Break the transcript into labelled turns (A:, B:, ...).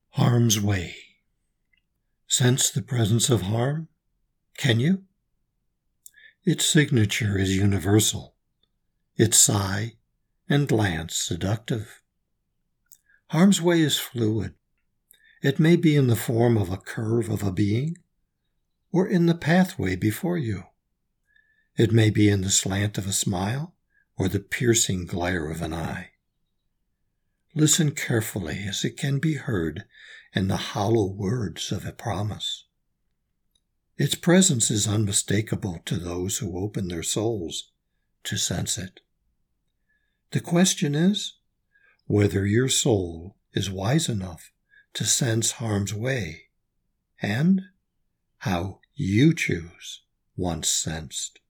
A: Harm's way. Sense the presence of harm? Can you? Its signature is universal, its sigh and glance seductive. Harm's way is fluid. It may be in the form of a curve of a being, or in the pathway before you. It may be in the slant of a smile, or the piercing glare of an eye. Listen carefully, as it can be heard in the hollow words of a promise. Its presence is unmistakable to those who open their souls to sense it. The question is whether your soul is wise enough to sense harm's way, and how you choose once sensed.